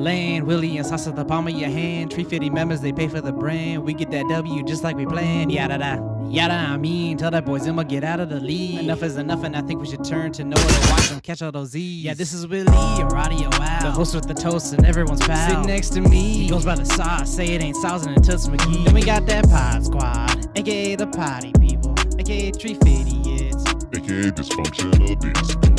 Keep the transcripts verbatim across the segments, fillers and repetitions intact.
land. Willie and sauce at the palm of your hand. three fifty members, they pay for the brand. We get that W just like we planned. Yada da, yada. I mean, tell that boy Zimmer get out of the league. Enough is enough, and I think we should turn to Noah to watch them catch all those Z's. Yeah, this is Willie, a radio wow. The host with the toast and everyone's pal. Sitting next to me, he goes by the sauce. Say it ain't Saucin' and Toots McGee. Then we got that pod squad, aka the potty people, aka three fifty idiots, aka dysfunctional Discord.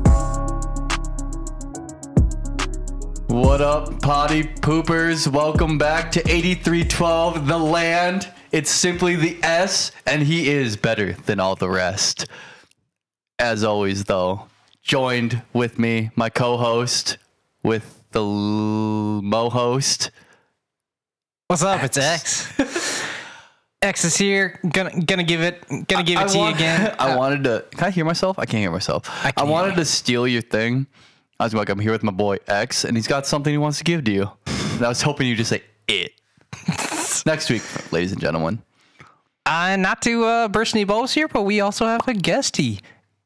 What up, potty poopers? Welcome back to eighty-three twelve, The Land. It's simply the S, and he is better than all the rest. As always, though, joined with me, my co-host, with the l- mo-host. What's up? It's X. X is here. Gonna gonna give it gonna give it I, I to want, you again. I wanted to. Can I hear myself? I can't hear myself. I, I wanted to steal your thing. I was like, I'm here with my boy X, and he's got something he wants to give to you. And I was hoping you just say it. Next week, ladies and gentlemen. Uh, not to uh, burst any bubbles here, but we also have a guestie.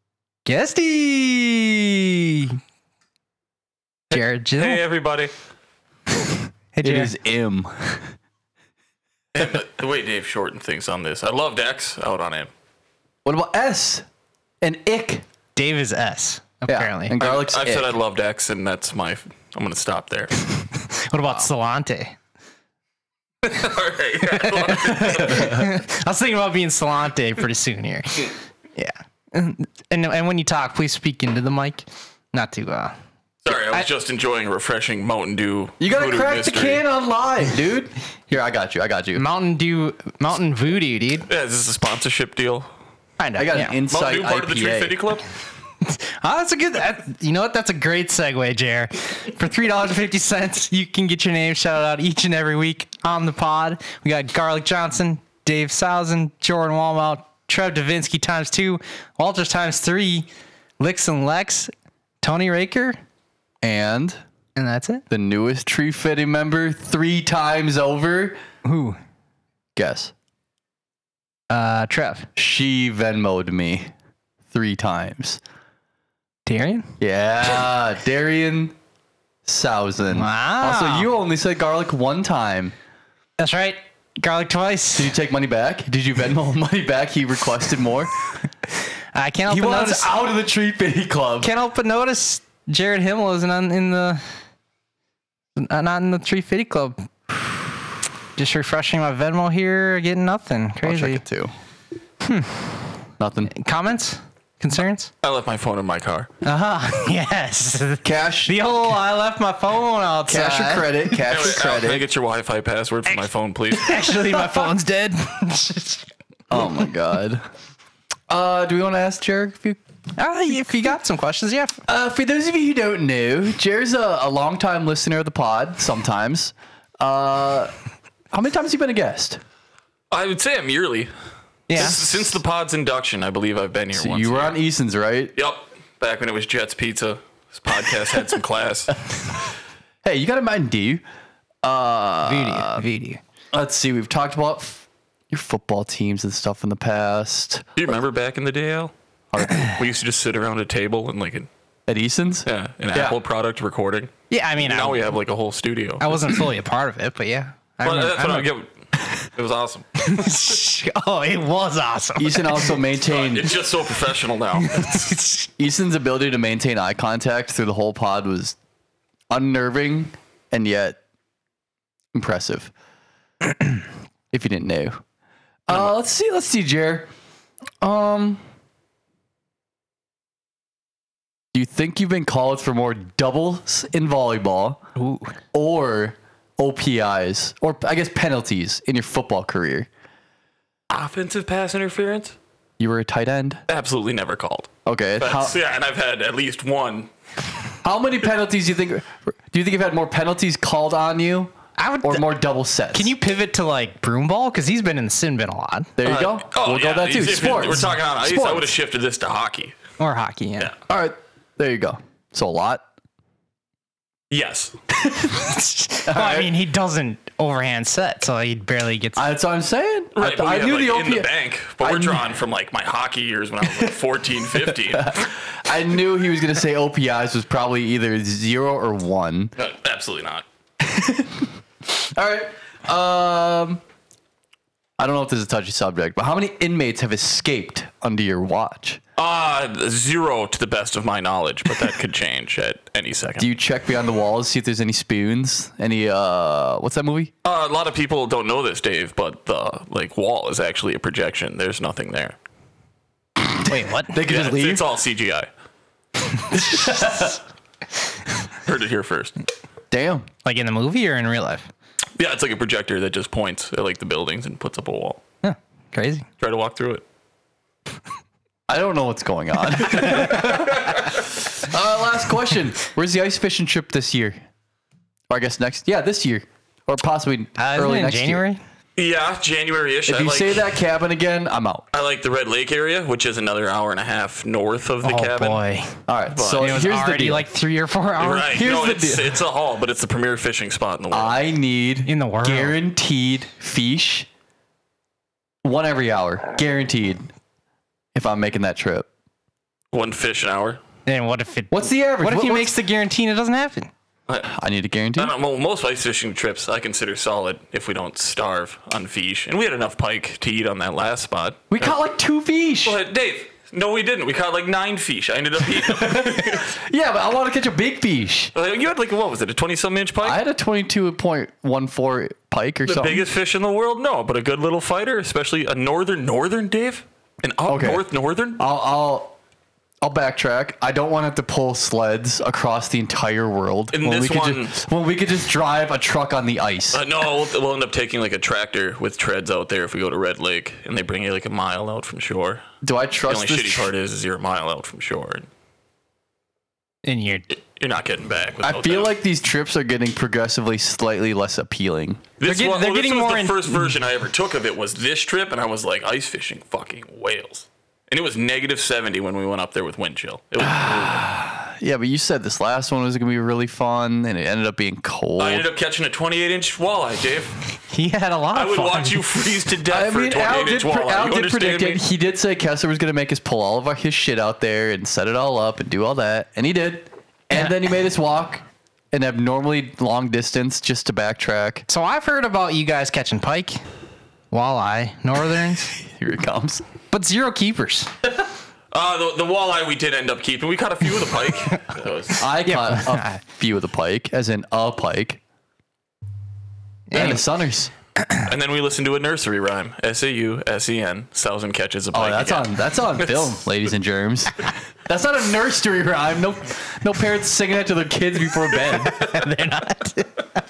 Guestie! Jared Jill. Hey, everybody. Hey, It Jared. is M. And the, the way Dave shortened things on this, I loved X out on him. What about S? And Ick? Dave is S, apparently. Yeah, and garlic's I've Ick. said I loved X, and that's my. I'm going to stop there. What about Salante? All right. I was thinking about being Salante pretty soon here. Yeah. And, and and when you talk, please speak into the mic. Not to, uh... Sorry, I was I- just enjoying a refreshing Mountain Dew. You gotta Voodoo crack mystery. the can on live, dude. Here, I got you. I got you. Mountain Dew... Mountain Voodoo, dude. Yeah, is this a sponsorship deal? I know. I got yeah. an insight Mountain Dew part of the three fifty I P A. Club? Oh, that's a good... That, you know what? That's a great segue, Jer. For three dollars and fifty cents, you can get your name shouted out each and every week on the pod. We got Garlic Johnson, Dave Sausen, Jordan Walmart, Trev Davinsky times two, Walters times three, Licks and Lex, Tony Raker, And and that's it. the newest Tree Fitting member three times over. Who? Guess. Uh, Trev. She Venmo'd me three times. Darian? Yeah, Darian Sausen. Wow. Also, you only said garlic one time. That's right. Garlic twice. Did you take money back? Did you Venmo money back? He requested more. I can't help He but wants notice. out of the Tree Fitting Club. Can't help but notice Jared Himmel isn't on, in the uh, not in the three fifty Club. Just refreshing my Venmo here, getting nothing. I'll Crazy. check it too. Hmm. Nothing. Comments? Concerns? I left my phone in my car. Uh huh. Yes. Cash. The whole I left my phone outside. Cash or credit. Cash or Anyway, Al, can I credit. get your Wi-Fi password for my phone, please? Actually, my phone's dead. Oh my god. Uh, do we want to ask Jared if you? uh, if you got some questions, yeah. Uh, for those of you who don't know, Jared's a, a longtime listener of the pod. Sometimes. Uh, how many times have you been a guest? I would say I'm yearly. Yeah. Since, since the pod's induction, I believe I've been here So once. you a were year. on Eason's, right? Yep. Back when it was Jets Pizza. This podcast had some class. Hey, you got a Mountain Dew. Uh, Voodoo. Voodoo. let's see. We've talked about f- your football teams and stuff in the past. Do you remember back in the day, Al? How we used to just sit around a table and like an, At Eason's? yeah, an Yeah. Apple product recording. Yeah, I mean, Now I, we have like a whole studio. I wasn't fully a part of it, but yeah. I Well, remember- that's what I I get. It was awesome. Oh, it was awesome. Easton also maintained It's just so professional now. Easton's ability to maintain eye contact through the whole pod was unnerving and yet impressive. If you didn't know. Uh, let's see. Let's see, Jer. Um, do you think you've been called for more doubles in volleyball Ooh. or O P Is, or I guess penalties in your football career? Offensive pass interference? You were a tight end. Absolutely never called. Okay. How, That's, yeah, and I've had at least one. how many penalties do you think? Do you think you've had more penalties called on you, I would. or more double sets? Can you pivot to like broomball? Because he's been in the sin bin a lot. There you Uh, go. Oh, we'll yeah, go that too. if- if Sports. We're talking on ice. Sports. I would have shifted this to hockey. Or hockey, yeah. Yeah. All right. There you go. So a lot. Yes. Well, I mean, he doesn't overhand set, so he barely gets. That's what I'm saying. Right, I, but we I have, knew like, the O in P the I. bank, but I we're knew- drawing from like my hockey years when I was like fourteen, fifteen. I knew he was going to say O P Is was probably either zero or one. Uh, Absolutely not. All right. Um, I don't know if this is a touchy subject, but how many inmates have escaped under your watch? Uh, zero to the best of my knowledge, but that could change at any second. Do you check beyond the walls, see if there's any spoons? Any, uh, what's that movie? Uh, a lot of people don't know this, Dave, but the like wall is actually a projection. There's nothing there. Wait, what? They can Yeah, just it's, leave? it's all C G I. Heard it here first. Damn. Like in the movie or in real life? Yeah, it's like a projector that just points at like the buildings and puts up a wall. Huh, crazy. Try to walk through it. I don't know what's going on. uh, last question. Where's the ice fishing trip this year? Or I guess next. Yeah, this year. Or possibly Uh, early isn't it in next January? year. Yeah, January-ish. If I you like, say that cabin again, I'm out. I like the Red Lake area, which is another hour and a half north of the Oh cabin. boy. All right. So It was here's the already deal. like three or four hours. Right. Here's no, the it's, deal. it's a haul, but it's the premier fishing spot in the world. I need In the world. guaranteed fish. One every hour. Guaranteed. If I'm making that trip. One fish an hour. Then what if it? What's the average? What if What- he what's- makes the guarantee and it doesn't happen? I, I need a guarantee. I don't know, most ice fishing trips I consider solid if we don't starve on fish. And we had enough pike to eat on that last spot. We caught like two fish. But Dave, no, we didn't. We caught like nine fish. I ended up eating them. Yeah, but I want to catch a big fish. Like, you had like, what was it, a twenty-some inch pike? I had a twenty-two point one four pike or the something. biggest fish in the world? No, but a good little fighter, especially a northern, northern, Dave? An up Okay. north, northern? I'll, I'll I'll backtrack. I don't want to have to pull sleds across the entire world In when this we could one- just when we could just drive a truck on the ice. Uh, no, we'll, we'll end up taking like a tractor with treads out there if we go to Red Lake, and they bring you like a mile out from shore. Do I The trust only this? shitty tr- part is, is you're a mile out from shore. And And you're you're not getting back. I without feel that. like these trips are getting progressively slightly less appealing. This, They're get- one, they're well, this getting was more the in- first version I ever took of it was this trip, and I was like ice fishing fucking whales. And it was negative seventy when we went up there with wind chill. It was brutal. Yeah, but you said this last one was going to be really fun, and it ended up being cold. I ended up catching a twenty-eight inch walleye, Dave. he had a lot I of would fun. watch you freeze to death I for mean, a Al twenty-eight did, inch pre- walleye. Al You did understand predict me? it. He did say Kessler was going to make us pull all of our, his shit out there and set it all up and do all that, and he did. And then he made us walk an abnormally long distance just to backtrack. So I've heard about you guys catching pike, walleye, northerns, Here it comes. but zero keepers. Uh, the, the walleye we did end up keeping. We caught a few of the pike. That was- I Yeah. caught a few of the pike, as in a pike. And Anyway. the Sunners. and then we listened to a nursery rhyme. S A U S E N, thousand catches of Oh, pike. that's again. on that's on film, ladies and germs. That's not a nursery rhyme. No, no parents singing that to their kids before bed. They're not.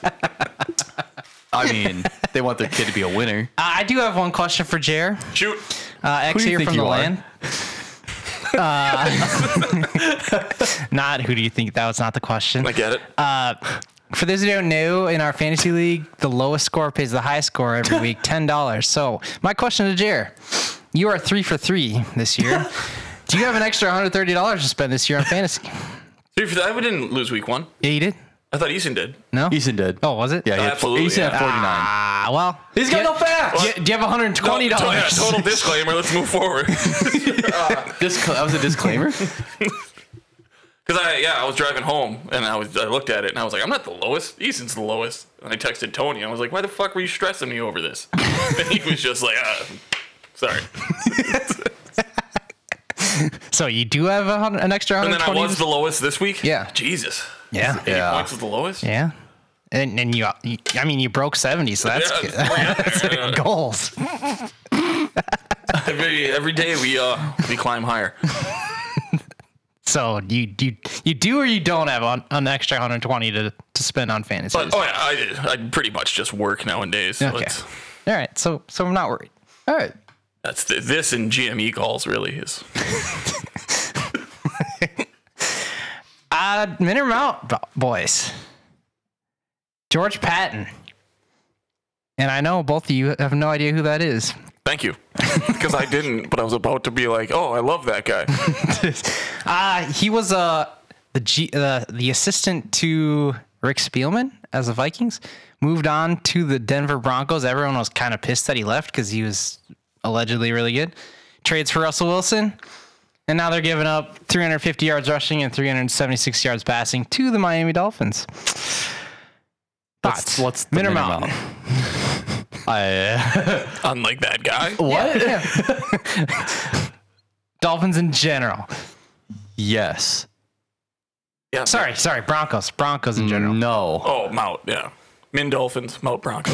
I mean, they want their kid to be a winner. Uh, I do have one question for Jer. Shoot. Uh, X do you here think from you the are? land. Uh, not who do you think? That was not the question. I get it. Uh, for those who don't know, in our fantasy league, the lowest score pays the highest score every week, ten dollars. So my question to Jer, you are three for three this year. Do you have an extra one hundred thirty dollars to spend this year on fantasy? Three for that. We didn't lose week one. Yeah, you did? I thought Easton did. No? Easton did. Oh, was it? Yeah, he had, Absolutely, Easton had yeah. forty-nine. Ah, well. He's got do no you- facts. Do you, do you have one hundred twenty No, dollars? yeah, total disclaimer. Let's move forward. Disc- that was a disclaimer. Because I, yeah, I was driving home and I was, I looked at it and I was like, I'm not the lowest. Easton's the lowest. And I texted Tony. I was like, why the fuck were you stressing me over this? And he was just like, ah, sorry. So you do have a hundred, an extra And one hundred then I twenty? was the lowest this week. Yeah. Jesus. Yeah. eighty Yeah. points was the lowest. Yeah. And, and you, you, I mean, you broke seventy, so that's Yeah, good. it's way up there. Goals. Every every day we uh we climb higher. So you you you do or you don't have an, an extra one hundred twenty to, to spend on fantasy? But oh yeah, I did. I pretty much just work nowadays. So Okay. it's, All right. So so I'm not worried. All right. that's the, this and G M E calls really is. Uh, Minter Mount bo- boys. George Patton. And I know both of you have no idea who that is. Thank you. Because I didn't, but I was about to be like, oh, I love that guy. Uh, he was uh, the G, uh, the assistant to Rick Spielman as the Vikings. Moved on to the Denver Broncos. Everyone was kind of pissed that he left because he was allegedly really good. Trades for Russell Wilson. And now they're giving up three hundred fifty yards rushing and three hundred seventy-six yards passing to the Miami Dolphins. What's, Thoughts? what's the Min or min mountain? I Unlike that guy. what? Dolphins in general. Yes. Yeah. Sorry, sorry. Broncos. Broncos in general. No. Oh, Mount. Yeah. Min Dolphins, Mount Broncos.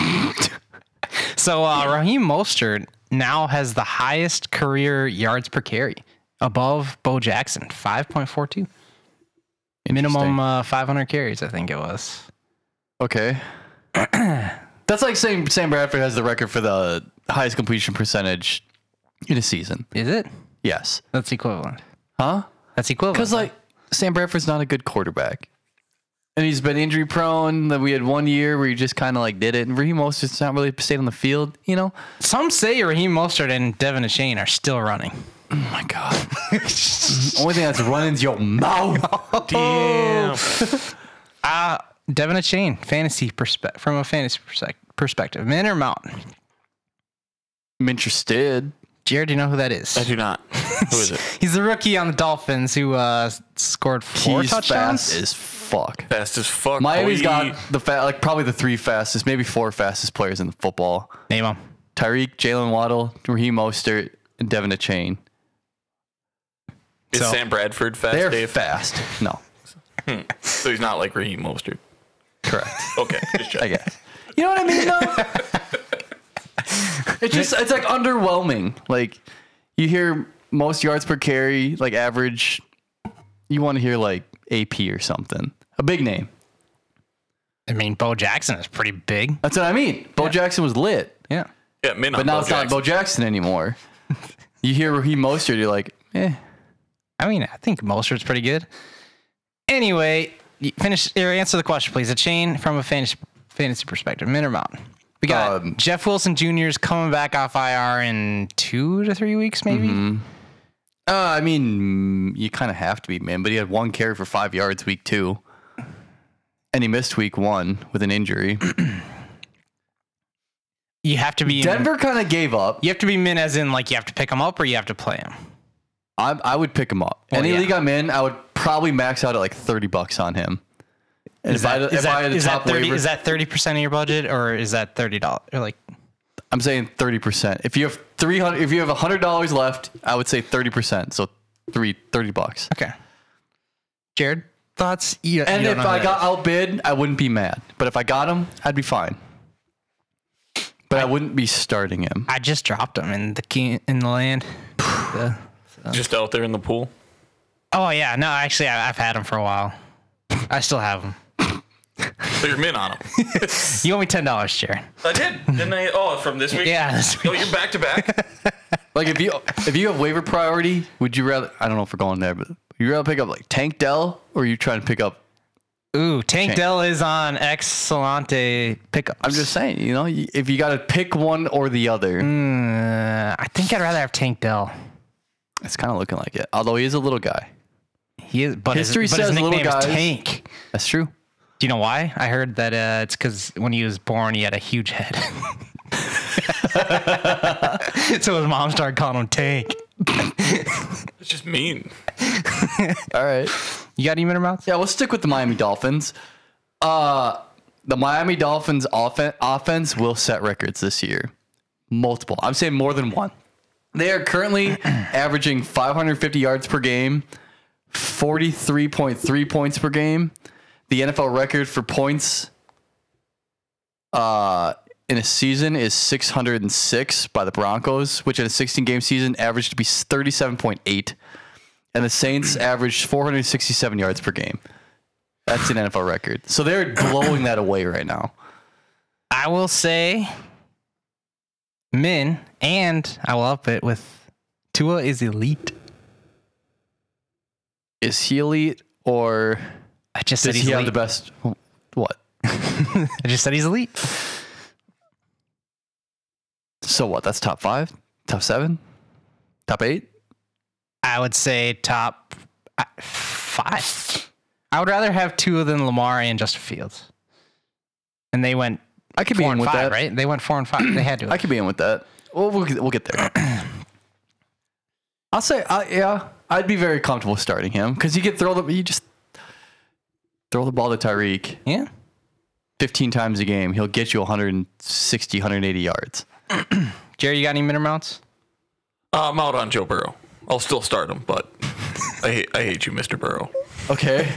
So uh, Raheem Mostert now has the highest career yards per carry, above Bo Jackson, five point four two. Minimum uh, five hundred carries, I think it was. Okay. That's like saying Sam Bradford has the record for the highest completion percentage in a season. Is it? Yes. That's equivalent. Huh? That's equivalent. Because like Sam Bradford's not a good quarterback, and he's been injury prone. That we had one year where he just kind of like did it, and Raheem Mostert's not really stayed on the field. You know. Some say Raheem Mostert and Devin Achane are still running. Oh my god. Only thing that's running is your mouth. Damn. Uh, Devin Achane, fantasy perspe- from a fantasy persec- perspective. Min or mountain? I'm interested. Jared, do you know who that is? I do not. Who is it? He's the rookie on the Dolphins who uh, scored four He's touchdowns. fast as fuck. Fast as fuck. Miami's boy. got the fa- like probably the three fastest, maybe four fastest players in the football. Name him. Tyreek, Jalen Waddle, Raheem Mostert, and Devin Achane. Is So- Sam Bradford fast, They're Dave? fast. No, So he's not like Raheem Mostert. correct. Okay, just check. I guess. You know what I mean, though? It's just, it's like underwhelming. Like, you hear most yards per carry, like average. You want to hear like A P or something. A big name. I mean, Bo Jackson is pretty big. That's what I mean. Bo Jackson was lit, Yeah. Yeah, Min on but now Bo it's not Jackson. Bo Jackson anymore. You hear Raheem Mostert, you're like, eh. I mean, I think Mostert's pretty good. Anyway, you finish or answer the question, please. A chain from a fantasy fantasy perspective, min or mountain? We got Um, Jeff Wilson Junior is coming back off I R in two to three weeks, maybe. Uh, I mean, you kind of have to be, man. But he had one carry for five yards week two, and he missed week one with an injury. You have to be Denver kind of gave up. You have to be min as in like you have to pick him up or you have to play him. I, I would pick him up. Well, Any yeah. league I'm in, I would probably max out at like thirty bucks on him. And Is if I that, had- is if I that, had a is that top thirty? waiver, Is that thirty percent of your budget or is that thirty dollars? Or like, I'm saying thirty percent. If you have three hundred, if you have a hundred dollars left, I would say thirty percent. So three thirty bucks. okay. Jared, thoughts? You, And you if don't know I who got that is. outbid, I wouldn't be mad. But if I got him, I'd be fine. But I, wouldn't be starting him. I just dropped him in the key, in the land. The- Just out there in the pool. oh yeah, no, actually, I, I've had him for a while. I still have him. So you're Min on him. You owe me ten dollars, Jared. I did. Didn't I? Oh, from this week? Yeah, this Oh, you're back to back? Like if you if you have waiver priority, would you rather? I don't know if we're going there, but would you rather pick up like Tank Dell, or are you trying to pick up? Ooh, Tank Tank. Dell is on Excelente pickups. I'm just saying, you know, you- if you got to pick one or the other, Uh, I think I'd rather have Tank Dell. it's kind of looking like it. Although he is a little guy. He is, but History his, but his says little nickname is guys- Tank. That's true. Do you know why? I heard that uh, it's because when he was born, he had a huge head. So his mom started calling him Tank. It's just mean. All right. You got any minute mouths? Yeah, we'll stick with the Miami Dolphins. Uh, the Miami Dolphins offen- offense will set records this year. Multiple. I'm saying more than one. They are currently averaging five hundred fifty yards per game, forty-three point three points per game. The N F L record for points uh, in a season is six hundred six by the Broncos, which in a sixteen-game season averaged to be thirty-seven point eight. And the Saints averaged four hundred sixty-seven yards per game. That's an N F L record. So they're blowing that away right now. I will say min, and I will up it with Tua is elite. Is he elite, or I just said does he's he have elite. the best? What? I just said he's elite. So what? That's top five? Top seven? Top eight? I would say top uh, five. I would rather have Tua than Lamar and Justin Fields. And they went I could be four in and with five, that. right? They went four and five. They had to. I could be in with that. Well, we'll, we'll get there. I'll say, uh, yeah, I'd be very comfortable starting him because you could throw the, you just throw the ball to Tyreek. Yeah. fifteen times a game, he'll get you one sixty, one eighty yards. Jerry, you got any minute mounts? Uh, I'm out on Joe Burrow. I'll still start him, but I hate, I hate you, Mister Burrow. Okay.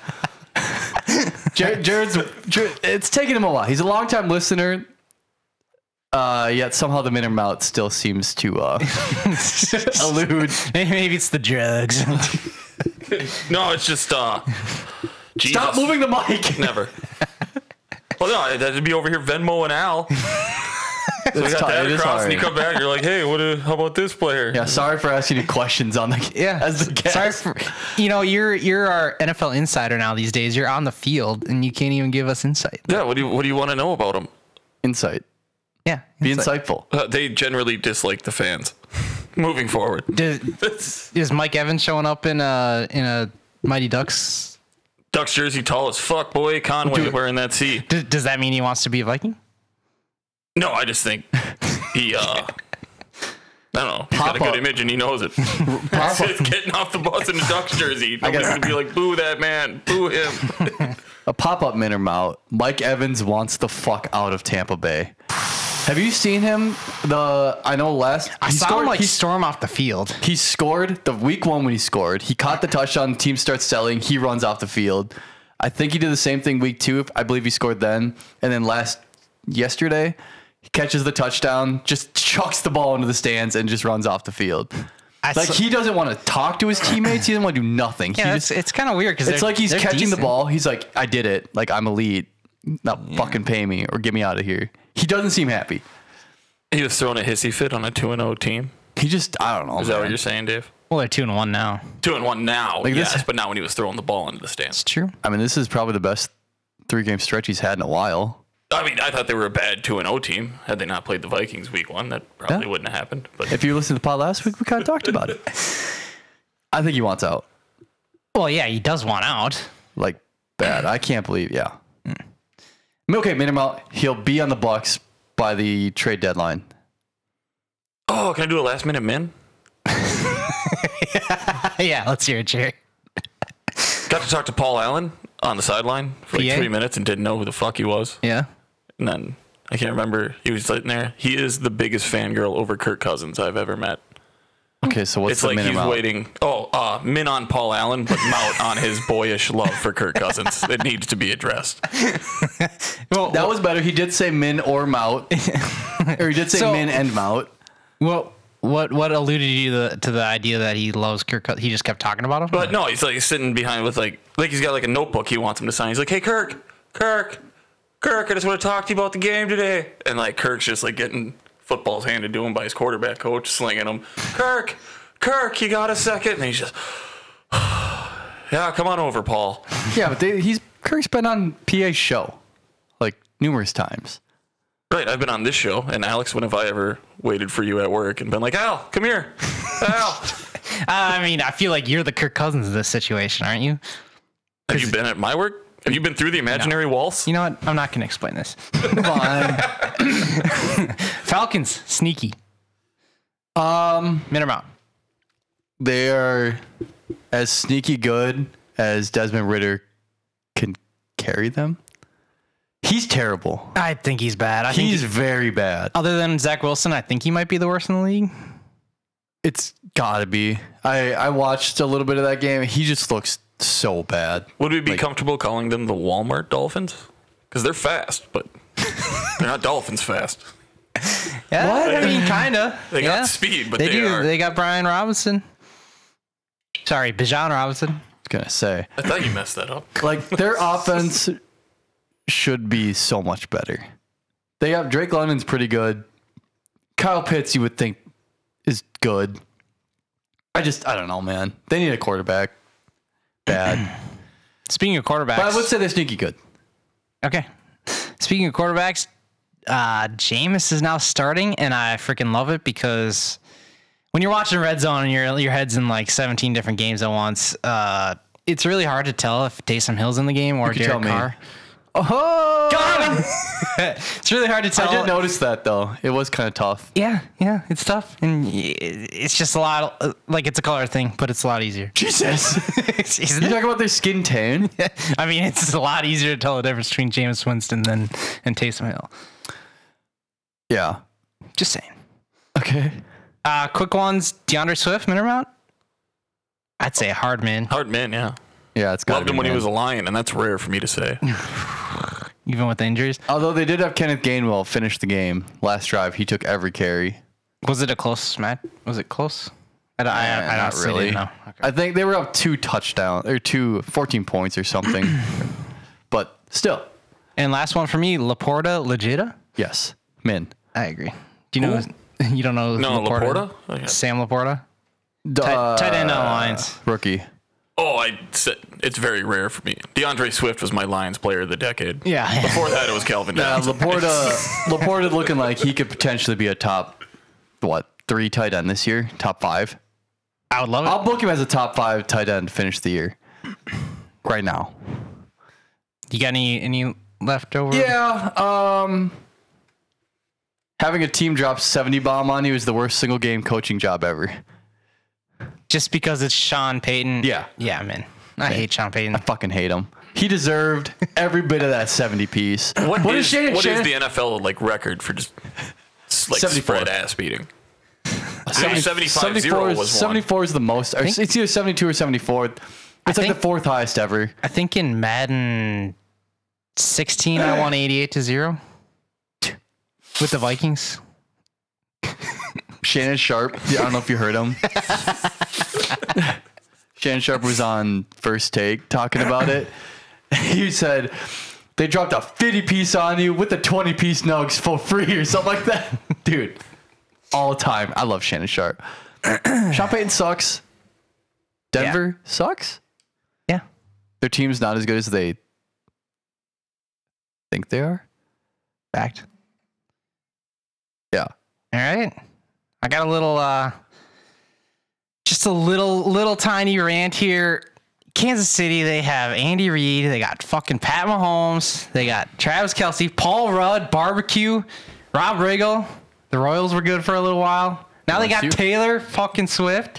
Jared, Jared's, Jared, it's taken him a while. He's a longtime listener. Uh, yet somehow the minute mount still seems to uh, elude. Maybe it's the drugs. No, it's just uh, Jesus. Stop moving the mic. Never. Well, no, that'd be over here Venmo and Al. So we It's got ti- that it is across, and hard. you come back, you're like, hey, what? Uh, how about this player? Yeah, sorry for asking you questions on the Yeah, as the guest. sorry for, you know, you're you're our N F L insider now these days. You're on the field and you can't even give us insight. Yeah. What do you What do you want to know about him? Insight. Yeah, Be insight. insightful. Uh, they generally dislike the fans. Moving forward. Does, is Mike Evans showing up in a in a Mighty Ducks? Ducks jersey, tall as fuck, boy. Conway wearing that C. Does, does that mean he wants to be a Viking? No, I just think he. uh I don't know. He's got a Pop good up. image and he knows it. He's getting off the bus in a Ducks jersey. Nobody's gotta- gonna be like, boo that man, boo him. A pop-up minute mount. Mike Evans wants the fuck out of Tampa Bay. Have you seen him? The I know last I he saw scored, him like he, storm off the field. he scored the week one when he scored. He caught the touchdown. The team starts selling. He runs off the field. I think he did the same thing week two. I believe he scored then. And then last yesterday, he catches the touchdown, just chucks the ball into the stands, and just runs off the field. I Like saw- he doesn't want to talk to his teammates. He doesn't want to do nothing. yeah, he it's, just, it's kind of weird because it's like he's catching the ball. He's like, I did it. Like I'm elite. Not fucking pay me or get me out of here. He doesn't seem happy. He was throwing a hissy fit on a two and oh team. He just, I don't know. Is that man. what you're saying, Dave? Well, they're two and one now. Two and one now, Like this- yes, but not when he was throwing the ball into the stands. It's true. I mean, this is probably the best three game stretch he's had in a while. I mean, I thought they were a bad two and oh team. Had they not played the Vikings week one, that probably Yeah. wouldn't have happened. But If you listened to the pod last week, we kind of talked about it. I think he wants out. Well, yeah, he does want out. Like, bad. I can't believe, yeah. Okay, minimum. He'll be on the Bucks by the trade deadline. oh, can I do a last minute min? Yeah, let's hear it, Jerry. Got to talk to Paul Allen on the sideline for like P A? three minutes and didn't know who the fuck he was. Yeah. And then I can't remember. He was sitting there. He is the biggest fangirl over Kirk Cousins I've ever met. Okay, so what's It's the like he's minimum? waiting. Oh, uh, min on Paul Allen, but mout on his boyish love for Kirk Cousins. It needs to be addressed. Well, That was better. He did say min or mout. Or he did say So- min and mout. well, what what alluded you to the, to the idea that he loves Kirk? Cous- He just kept talking about him. But no, he's like sitting behind with like like he's got like a notebook he wants him to sign. He's like, hey Kirk, Kirk, Kirk, I just want to talk to you about the game today. And like Kirk's just like getting footballs handed to him by his quarterback coach, slinging them. Kirk, Kirk, you got a second? And he's just, yeah, come on over, Paul. Yeah, but they, he's Kirk's been on P A's show like numerous times. Right, I've been on this show, and Alex, when have I ever waited for you at work and been like, Al, come here, Al. I mean, I feel like you're the Kirk Cousins of this situation, aren't you? Have you been at my work? Have you been through the imaginary walls? You know what? I'm not going to explain this. Come on. Falcons, sneaky. um, Minimum. they are as sneaky good as Desmond Ritter can carry them. He's terrible. I think he's bad. I think He's he- very bad. other than Zach Wilson, I think he might be the worst in the league. It's gotta be. I I watched a little bit of that game. He just looks so bad. Would we be Like- comfortable calling them the Walmart Dolphins? Because they're fast, but they're not Dolphins fast. Yeah, I mean, kind of. They yeah. got speed, but they, they, do. are. They got Brian Robinson. Sorry, Bijan Robinson. I was gonna say, I thought you messed that up. like their offense should be so much better. They have Drake London's pretty good. Kyle Pitts, you would think, is good. I just I don't know, man. They need a quarterback. Bad, Speaking of quarterbacks, but I would say they're sneaky good. okay. Speaking of quarterbacks, uh, Jameis is now starting, and I freaking love it because when you're watching Red Zone and your your head's in like seventeen different games at once, uh, it's really hard to tell if Taysom Hill's in the game or You can tell Derek me. Carr. Oh, got him. It's really hard to tell. I did notice that though. It was kind of tough. Yeah, yeah, it's tough, and y- it's just a lot. Of, like it's a color thing, but it's a lot easier. Jesus. Isn't You it? talk about their skin tone? I mean, it's a lot easier to tell the difference between Jameis Winston than and Taysom Hill. Yeah. Just saying. Okay. Uh, quick ones: DeAndre Swift, Mintermount. I'd say a hard man, Hard man, yeah. Yeah, it's got Loved him when he was a Lion, and that's rare for me to say. even with the injuries. Although they did have Kenneth Gainwell finish the game last drive. He took every carry. Was it a close match? Was it close? I, I, I, I not honestly really. didn't know. Okay. I think they were up two touchdowns or two, fourteen points or something. But still, And last one for me, Laporta, Legita. yes, Min. I agree. Do you know? You don't know? No, Laporta? Laporta? Okay. Sam Laporta. D- Tight, tight end uh, on the Lions. Rookie. Oh, I said it's very rare for me. DeAndre Swift was my Lions player of the decade. Yeah. Before that, it was Calvin Yeah, Johnson. Laporta, Laporta looking like he could potentially be a top, what, three tight end this year? Top five? I would love it. I'll book him as a top five tight end to finish the year. Right now. You got any any leftover? Yeah. Um, having a team drop seventy bomb on you is the worst single game coaching job ever. Just because it's Sean Payton. Yeah. Yeah, man. I hate Sean Payton. I fucking hate him. He deserved every bit of that seventy piece. What, What is, is Shannon- what is Shannon- the N F L like record for just like seventy-four. spread ass beating? seventy- seventy-five zero was one. seventy-four is the most. Or think- it's either seventy-two or seventy-four. It's like think- the fourth highest ever. I think in Madden sixteen, I won eighty-eight to zero with the Vikings. Shannon Sharp. Yeah, I don't know if you heard him. Shannon Sharp was on First Take talking about it. He said they dropped a fifty piece on you with the twenty piece nugs for free or something like that. Dude, all time. I love Shannon Sharp. Sean Payton sucks. Denver sucks. Yeah. Their team's not as good as they think they are. Fact. Yeah. All right. I got a little, uh, just a little, little tiny rant here. Kansas City, they have Andy Reid. They got fucking Pat Mahomes. They got Travis Kelce, Paul Rudd, Barbecue, Rob Riggle. The Royals were good for a little while. Now they got L S U. Taylor fucking Swift.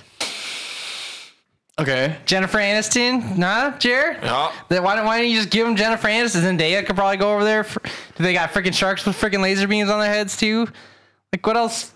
Okay. Jennifer Aniston. Nah, Jared? Yeah. Then why don't, why don't you just give them Jennifer Aniston? Zendaya could probably go over there. For, do they got freaking sharks with freaking laser beams on their heads too? Like what else?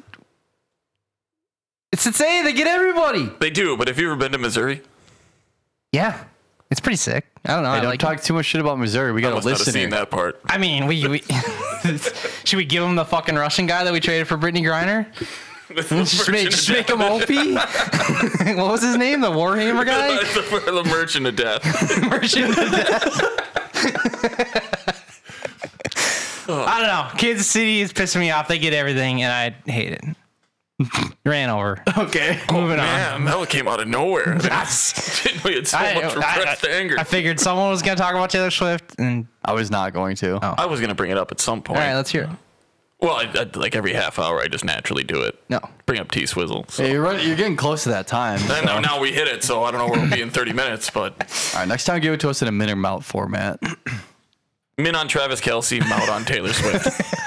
It's insane. They get everybody. They do, but have you ever been to Missouri? Yeah, it's pretty sick. I don't know. Hey, I don't like talk too much shit about Missouri. We I got to must not have listen seen here. that part. I mean, we, we should we give him the fucking Russian guy that we traded for Brittany Griner? Just make, just make him O P. What was his name? The Warhammer guy? the, the merchant of death. Merchant of Death. I don't know. Kansas City is pissing me off. They get everything, and I hate it. Ran over. Okay. Moving on. Man, that one came out of nowhere. Didn't we had so I, much repressed I- anger? I figured someone was going to talk about Taylor Swift, and I was not going to. Oh. I was gonna bring it up at some point. all right, let's hear it. Well, I, I, like every half hour, I just naturally do it. No. Bring up T Swizzle. So. Hey, you're, right, you're getting close to that time. And now, now we hit it, so I don't know where we'll be in thirty minutes. But All right, next time give it to us in a minute mount format. min on Travis Kelce, mount on Taylor Swift.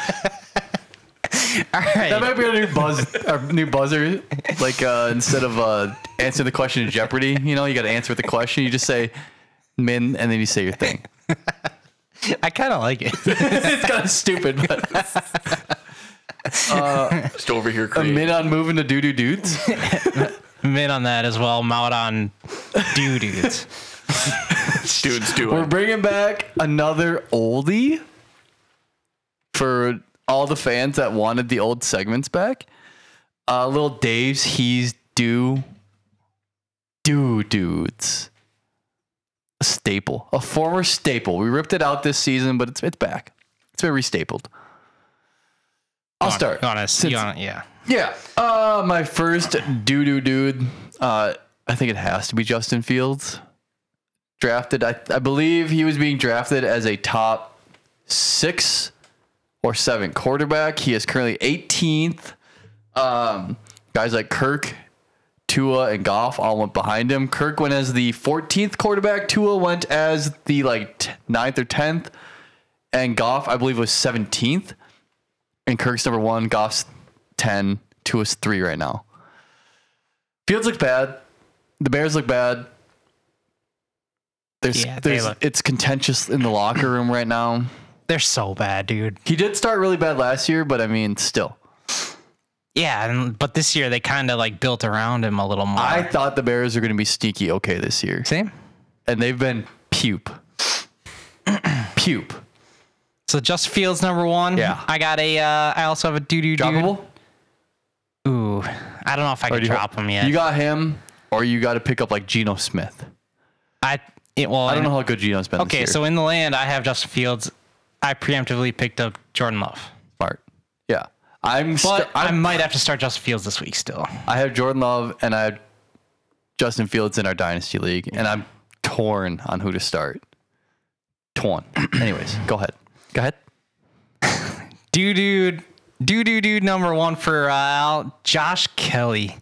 All right. That might be a new buzz, our new buzzer. Like uh, instead of uh, answer the question in Jeopardy, you know, you got to answer with the question. You just say min, and then you say your thing. I kind of like it. It's kind of stupid, but Just over here a creating. min on moving to doo doo dudes. Min on that as well. Mount on doo dudes. Dudes do We're it. bringing back another oldie for all the fans that wanted the old segments back. Uh, little Dave's He's Do Do Dudes. A staple, a former staple. We ripped it out this season, but it's it's back. It's been restapled. I'll start. Honest. Since- You on it? Yeah. Yeah. Uh, my first doo doo dude. Uh, I think it has to be Justin Fields. Drafted. I, I believe he was being drafted as a top six or seven quarterback. He is currently eighteenth. Um, guys like Kirk, Tua, and Goff all went behind him. Kirk went as the fourteenth quarterback. Tua went as the like t- ninth or tenth. And Goff, I believe, was seventeenth. And Kirk's number one. Goff's ten. Tua's three right now. Fields look bad. The Bears look bad. There's, Yeah, they there's, look- it's contentious in the locker room right now. They're so bad, dude. He did start really bad last year, but I mean, still. Yeah, and, but this year they kind of like built around him a little more. I thought the Bears are going to be sneaky okay this year. Same. And they've been pupe. Pupe. So just Fields number one. Yeah. I got a. Uh, I also have a doo doo dude. Droppable? Ooh, I don't know if I Or can do you- drop him yet. You got him, or you got to pick up like Geno Smith. I. It, well, I don't know how good Geno's been this Okay, year. so in the land, I have Justin Fields. I preemptively picked up Jordan Love, Smart. Yeah. I'm, but st- I I'm might have to start Justin Fields this week still. I have Jordan Love and I have Justin Fields in our dynasty league, and I'm torn on who to start. Torn. Anyways, go ahead. Go ahead. Doo dude, doo doo dude number one for uh, Al, Josh Kelly.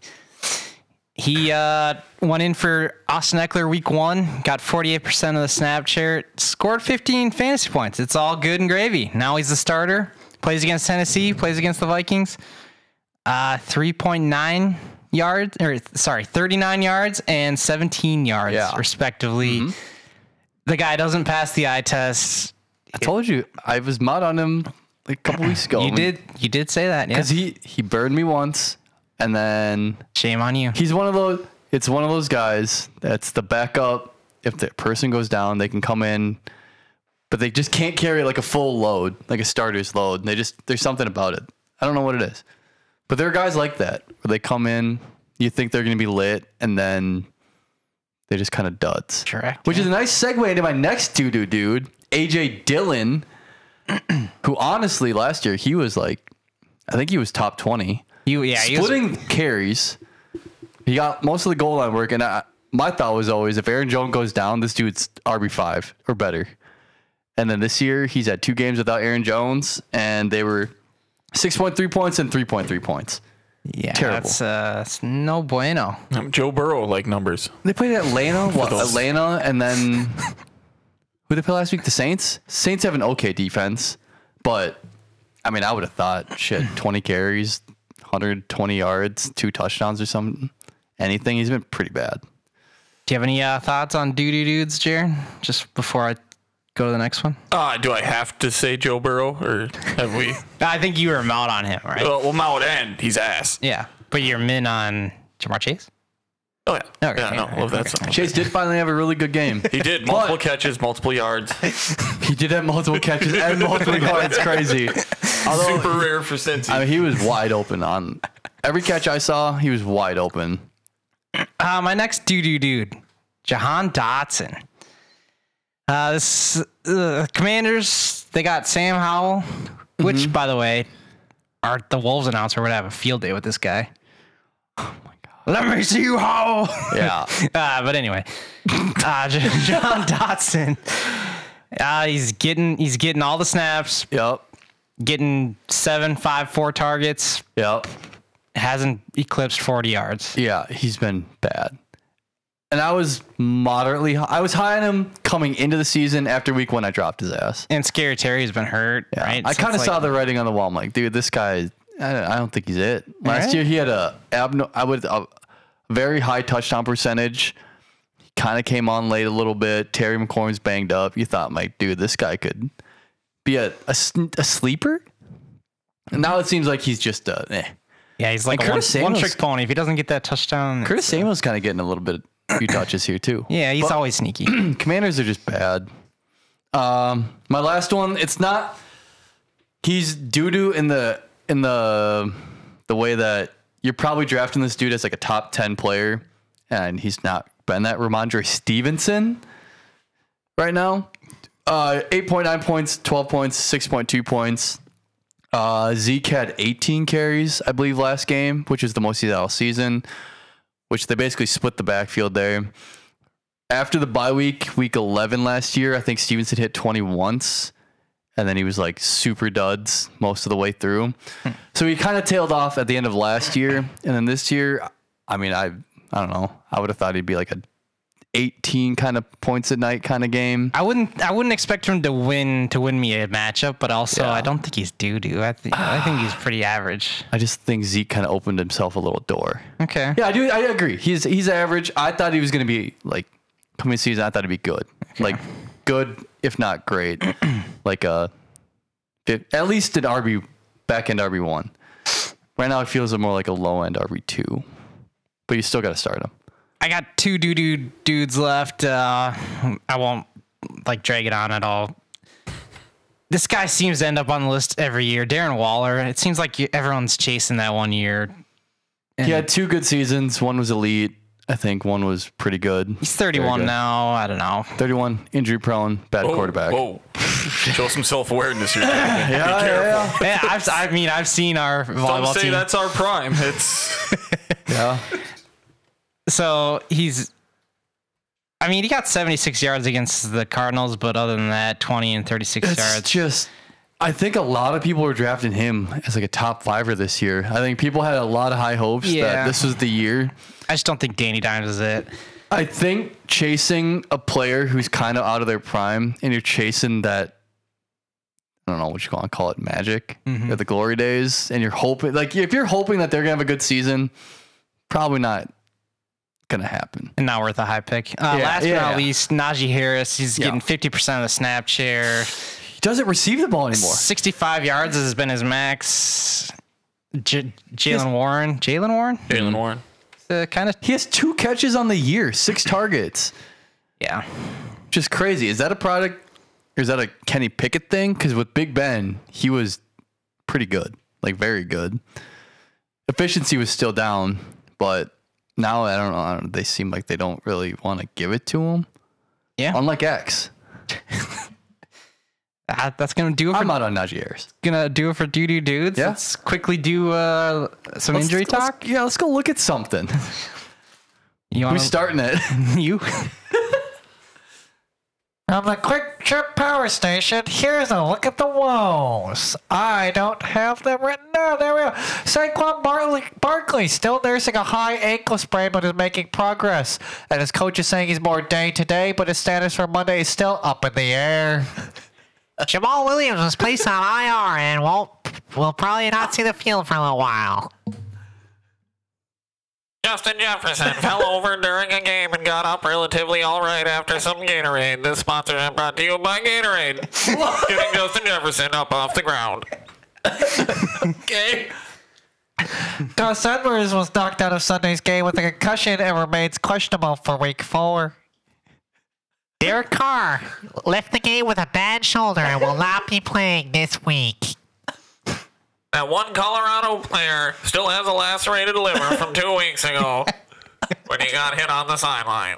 He uh, went in for Austin Eckler week one, got forty-eight percent of the snap share, scored fifteen fantasy points. It's all good and gravy. Now he's the starter. Plays against Tennessee, plays against the Vikings. Uh, three point nine yards, or sorry, thirty-nine yards and seventeen yards, Yeah. respectively. The guy doesn't pass the eye test. I told you I was mad on him like a couple weeks ago. You did, you did say that, yeah. Because he, he burned me once, and then Shame on you. he's one of those. It's one of those guys that's the backup. If the person goes down, they can come in, but they just can't carry like a full load, like a starter's load. They just there's something about it. I don't know what it is, but there are guys like that where they come in, you think they're gonna be lit, and then they just kind of duds. Correct, Which yeah. is a nice segue into my next doo doo dude, A J Dillon, who honestly last year he was like, I think he was top twenty. You, yeah, he was- Splitting carries. He got most of the goal line work, and I, my thought was always if Aaron Jones goes down, this dude's R B five or better. And then this year, he's had two games without Aaron Jones, and they were six point three points and three point three points. Yeah, Terrible. That's, uh, that's no bueno. Um, Joe Burrow like numbers. They played Atlanta, what, those. Atlanta, and then who did they play last week? The Saints. Saints have an okay defense, but I mean, I would have thought shit, twenty carries, one hundred twenty yards, two touchdowns or something. Anything. He's been pretty bad. Do you have any uh, thoughts on doo doo dudes, Jared? Just before I go to the next one. Uh, do I have to say Joe Burrow, or have we? I think you were out on him, right? well, well, Mount End, he's ass. Yeah, but you're min on Jamar Chase. Oh yeah, Okay, yeah, no, okay, love that okay. song. Chase did finally have a really good game. He did multiple catches, multiple yards. He did have multiple catches and multiple yards. Crazy. Although, Super rare for Cincy. I mean, he was wide open on every catch I saw. He was wide open. Uh, my next doo doo dude, Jahan Dotson. Uh, this uh, Commanders, they got Sam Howell, which, Mm-hmm. by the way, our the Wolves announcer would have a field day with this guy. Oh my god! Let me see you, Howell. Yeah. Uh, but anyway, uh, J- John Dotson. Uh, he's getting he's getting all the snaps, Yep. getting seven, five, four targets. Yep. Hasn't eclipsed forty yards. Yeah, he's been bad. And I was moderately, I was high on him coming into the season. After week one, I dropped his ass. And Scary Terry's been hurt, Yeah. right? I So kind of it's saw like- the writing on the wall. I'm like, dude, this guy, I don't, I don't think he's it. Last right. year, he had a, abno- I would, a very high touchdown percentage. He kind of came on late a little bit. Terry McLaurin's banged up. You thought, like, dude, this guy could be a, a, sn- a sleeper. And now it seems like he's just a, eh. Yeah, he's like And a one, Curtis one Samuel's- trick pony. If he doesn't get that touchdown, Curtis it's, uh, Samuel's kind of getting a little bit, a few touches here, too. yeah, he's But- always sneaky. Commanders are just bad. Um, my last one, it's not. He's doo doo in the in the the way that you're probably drafting this dude as like a top ten player, and he's not been that. Ramondre Stevenson, right now, uh, eight point nine points, twelve points, six point two points. Uh, Zeke had eighteen carries, I believe, last game, which is the most he's had all season. Which they basically split the backfield there. After the bye week, week eleven last year, I think Stevenson hit twenty once, and then he was like super duds most of the way through. So he kind of tailed off at the end of last year, and then this year, I mean, I I don't know, I would have thought he'd be like a eighteen kind of points a night kind of game. I wouldn't I wouldn't expect him to win to win me a matchup, but also Yeah. I don't think he's doo doo. I think I think he's pretty average. I just think Zeke kind of opened himself a little door. Okay. Yeah, I do. I agree. He's he's average. I thought he was going to be like coming season. I thought he'd be good, like good if not great, like a at least an R B back end R B one. Right now, it feels more like a low end R B two, but you still got to start him. I got two doo doo dudes left. Uh, I won't like drag it on at all. This guy seems to end up on the list every year. Darren Waller. It seems like you, everyone's chasing that one year. And He had two good seasons. One was elite. I think one was pretty good. he's Very thirty-one good. now. I don't know. thirty-one, injury prone, bad Whoa, quarterback. Whoa. Show some self awareness here. Yeah, Be careful. yeah, Yeah, I've, I mean, I've seen our Don't volleyball say team. that's our prime. It's yeah. So he's, I mean, he got seventy-six yards against the Cardinals, but other than that, twenty and thirty-six It's yards. just, I think a lot of people were drafting him as like a top fiver this year. I think people had a lot of high hopes Yeah. that this was the year. I just don't think Danny Dimes is it. I think chasing a player who's kind of out of their prime and you're chasing that, I don't know what you want to call it, magic Mhm. or the glory days, and you're hoping, like, if you're hoping that they're going to have a good season, probably not going to happen. And not worth a high pick. Uh, Yeah, last but yeah, not yeah. least, Najee Harris. He's Yeah. getting fifty percent of the snap share. He doesn't receive the ball anymore. sixty-five yards has been his max. J- Jalen Warren. Jalen Warren? Jalen Warren. Uh, kind of. He has two catches on the year, six targets. Yeah. Just crazy. Is that a product or is that a Kenny Pickett thing? Because with Big Ben, he was pretty good, like very good. Efficiency was still down, but now I don't know. I don't, they seem like they don't really want to give it to him. Yeah. Unlike X. Uh, that's going to do it for I'm out on Najee Harris. gonna do it for doo doo dudes. Yeah. Let's quickly do uh, some Let's- injury let's- talk. Yeah, let's go look at something. You Who's want starting it? you? From the Quick Trip Power Station, here's a look at the woes. I don't have them written down. There we go. Saquon Barkley, Barkley still nursing a high ankle sprain, but is making progress. And his coach is saying he's more day to day, but his status for Monday is still up in the air. Jamal Williams was placed on I R and won't will probably not see the field for a little while. Justin Jefferson fell over during a game and got up relatively all right after some Gatorade. This sponsorship brought to you by Gatorade. Getting Justin Jefferson up off the ground. Okay. Gus Edwards was knocked out of Sunday's game with a concussion and remains questionable for week four. Derek Carr left the game with a bad shoulder and will not be playing this week. That one Colorado player still has a lacerated liver from two weeks ago when he got hit on the sideline.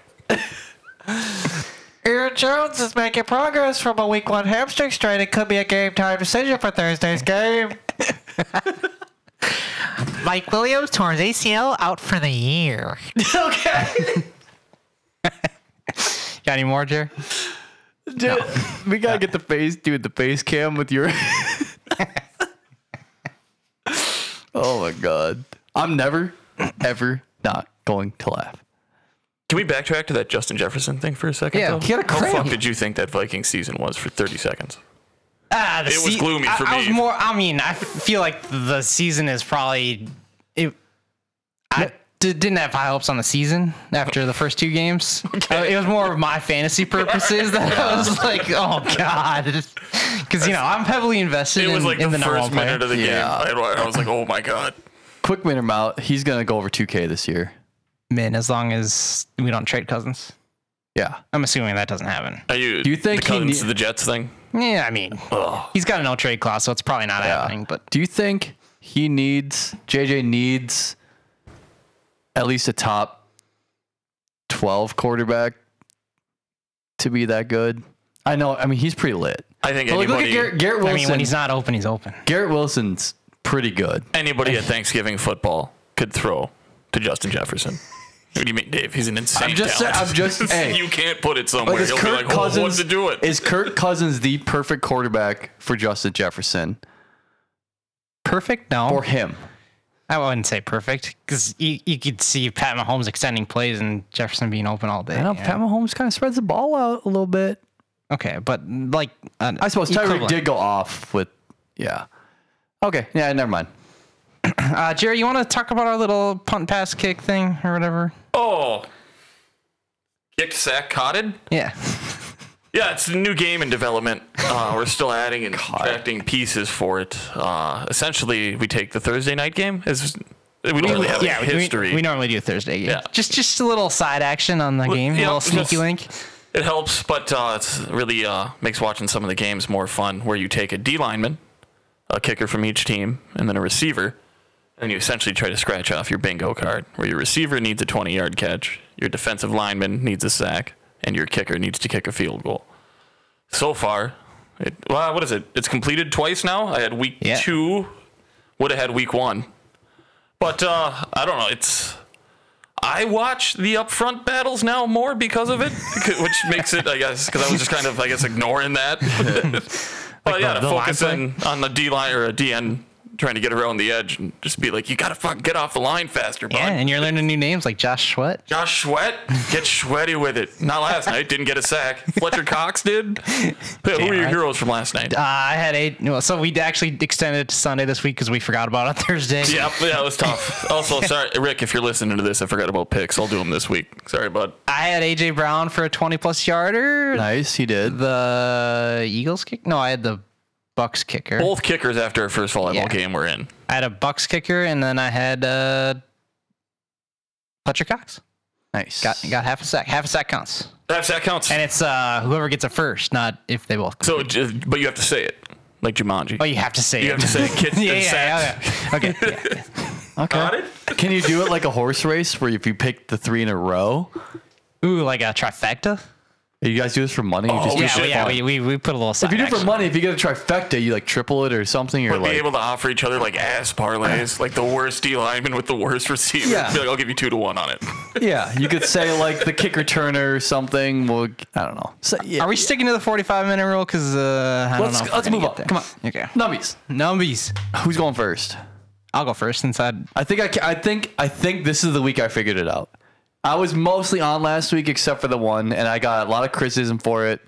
Aaron Jones is making progress from a week one hamstring strain. It could be a game time decision for Thursday's game. Mike Williams tore his A C L out for the year. Okay. Got any more, Jer? Dude, we gotta get the face, dude, the face cam with your. Oh my god. I'm never, ever not going to laugh. Can we backtrack to that Justin Jefferson thing for a second? Yeah. though? He had a How cramp. fuck did you think that Viking season was for thirty seconds? Ah, the It was gloomy I, for I was me. more. I mean, I feel like the season is probably. It. I d- didn't have high hopes on the season after the first two games. Uh, it was more of my fantasy purposes that I was like, oh god, because you know I'm heavily invested It in, was like in the, the, number first one player. minute of the Yeah. game. I, I was like, oh my god. Quick minute out. He's gonna go over two K this year. Min, as long as we don't trade Cousins. Yeah. I'm assuming that doesn't happen. Are you? Do you think the he Cousins need- to the Jets thing? Yeah, I mean, he's got a no trade clause, so it's probably not Yeah. happening. But Do you think he needs J J needs at least a top twelve quarterback to be that good? I know. I mean, he's pretty lit. I think But like, look at anybody, Garrett, Garrett I Wilson. mean, when he's not open, he's open. Garrett Wilson's pretty good. anybody at Thanksgiving football could throw to Justin Jefferson. What do you mean, Dave? He's an insane I'm just saying- talent. I'm just- hey. you can't put it somewhere. Like, is He'll be Kirk like, oh, Cousins what's to do it? Is Kirk Cousins the perfect quarterback for Justin Jefferson? Perfect? No. For him? I wouldn't say perfect because you, you could see Pat Mahomes extending plays and Jefferson being open all day. I know yeah. Pat Mahomes kind of spreads the ball out a little bit. Okay, but like uh, I suppose Tyreek equivalent. did go off with, yeah. Okay, yeah, never mind. Uh, Jerry, you want to talk about our little punt pass kick thing or whatever? Oh. Kicked, sack, cotted? Yeah. Yeah, it's a new game in development. Uh, we're still adding and subtracting pieces for it. Uh, essentially, we take the Thursday night game. As we don't really have yeah, a we- history. We, we normally do a Thursday game. Yeah. Just just a little side action on the game, yeah, a little sneaky just- link. It helps, but uh, it's really uh, makes watching some of the games more fun. Where you take a D lineman, a kicker from each team, and then a receiver, and you essentially try to scratch off your bingo card. Where your receiver needs a twenty-yard catch, your defensive lineman needs a sack, and your kicker needs to kick a field goal. So far, it, well, what is it? It's completed twice now. I had week Yeah. two, would have had week one, but uh, I don't know. It's I watch the upfront battles now more because of it, which makes it, I guess, because I was just kind of, I guess, ignoring that. But yeah, the- to the line focus in on the D line or a D N trying to get around the edge and just be like, you gotta fucking get off the line faster, bud. Yeah, and you're learning new names like Josh Sweat. Josh Sweat, get sweaty with it. Not last night, didn't get a sack. Fletcher Cox did. Who were your right. heroes from last night? Uh, I had eight. Well, so we actually extended it to Sunday this week because we forgot about it on Thursday. Yeah, yeah, it was tough. Also, sorry, Rick, if you're listening to this, I forgot about picks. I'll do them this week. Sorry, bud. I had A J Brown for a twenty plus yarder. Nice, he did. The Eagles kick? No, I had the Bucks kicker. Both kickers after our first volleyball Yeah. game were in. I had a Bucks kicker, and then I had uh, Fletcher Cox. Nice. Got got half a sack. Half a sack counts, That, that counts. and it's uh, whoever gets it first, not if they both. So, just, but you have to say it like Jumanji. Oh, you have to say You it. have to say kids yeah, and yeah, sacks. yeah, okay. Yeah. Okay. Got it? Can you do it like a horse race where if you pick the three in a row? Ooh, like a trifecta. You guys do this for money? You just Oh, do we Yeah, it for should. well, yeah, fun? we, we we put a little. Side If you do it for action. money, if you get a trifecta, you like triple it or something. Or But like, be able to offer each other like ass parlays, like the worst D lineman with the worst receiver. Yeah. Be like, I'll give you two to one on it. yeah, you could say like the kick returner or something. Well, I don't know. So, yeah, Are we yeah. sticking to the forty-five minute rule? Because uh, I don't Let's know. if let's we're move gonna on. get Come on. there. Okay. Numbies. Numbies. Who's going first? I'll go first since I. I think I, ca- I think I think this is the week I figured it out. I was mostly on last week except for the one, and I got a lot of criticism for it.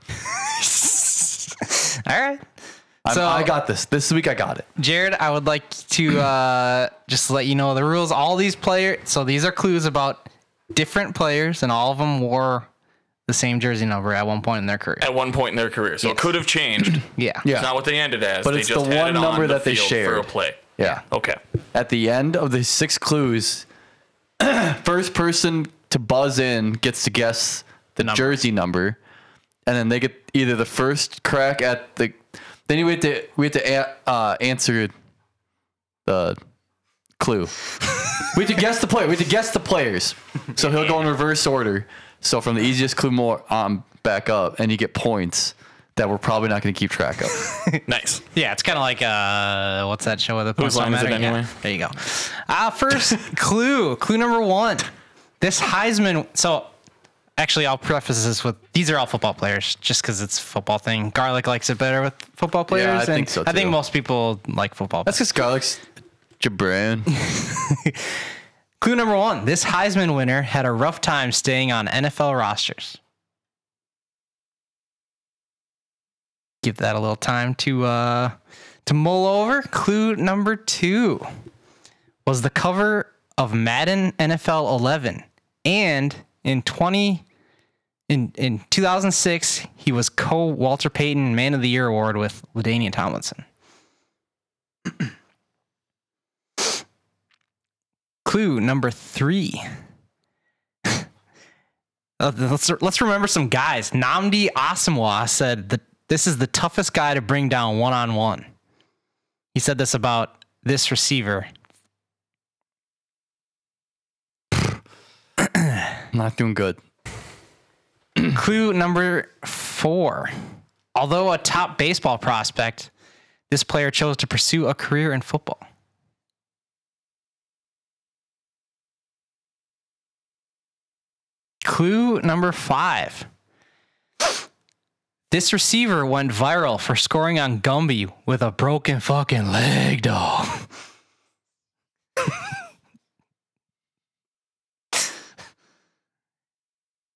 All right. I'm, So- I got this. This week I got it. Jared, I would like to uh, just let you know the rules. All these players, so these are clues about different players, and all of them wore the same jersey number at one point in their career. At one point in their career. So Yes. it could have changed. Yeah. Yeah. It's not what they ended as. But they it's just the had one it on number the that they field shared. for a play. Yeah. Okay. At the end of the six clues, first person to buzz in gets to guess the number. jersey number, and then they get either the first crack at the. Then we have to we have to a, uh, answer the clue. We have to guess the player. We have to guess the players. So he'll go in reverse order. So from the easiest clue more um back up, and you get points that we're probably not going to keep track of. Nice. Yeah, it's kind of like uh, what's that show with the Whose points don't line is it matter? Yeah, anyway? there you go. Uh, first clue, clue number one. This Heisman. So, actually, I'll preface this with these are all football players, just because it's a football thing. Garlic likes it better with football players. I and think so, I think too. most people like football. That's because Garlic's Jabran. Clue number one. This Heisman winner had a rough time staying on N F L rosters. Give that a little time to uh, to mull over. Clue number two was the cover of Madden N F L eleven, and in twenty in in two thousand six he was co Walter Payton Man of the Year award with LaDainian Tomlinson. Clue number three. Uh, let's let's remember some guys. Nnamdi Asamoah said that this is the toughest guy to bring down one on one. He said this about this receiver. Not doing good. Clue number four. Although a top baseball prospect, this player chose to pursue a career in football. Clue number five. This receiver went viral for scoring on Gumby with a broken fucking leg, dog.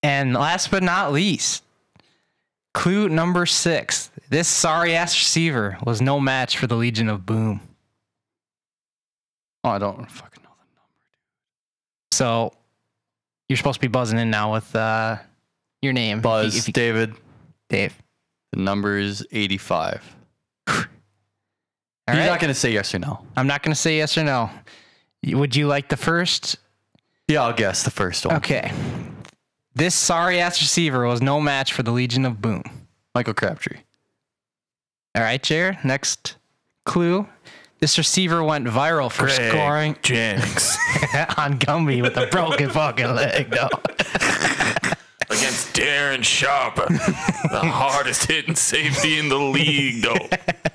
And last but not least, clue number six. This sorry ass receiver was no match for the Legion of Boom. Oh, I don't fucking know the number. So you're supposed to be buzzing in now with uh, your name. Buzz, If you, if you, David. Dave. The number is eighty-five. All You're right. not going to say yes or no. I'm not going to say yes or no. Would you like the first? Yeah, I'll guess the first one. Okay. This sorry ass receiver was no match for the Legion of Boom. Michael Crabtree. All right, Jared. Next clue. This receiver went viral for scoring Jennings on Gumby with a broken fucking leg, though. against Darren Sharper, the hardest hitting safety in the league, though.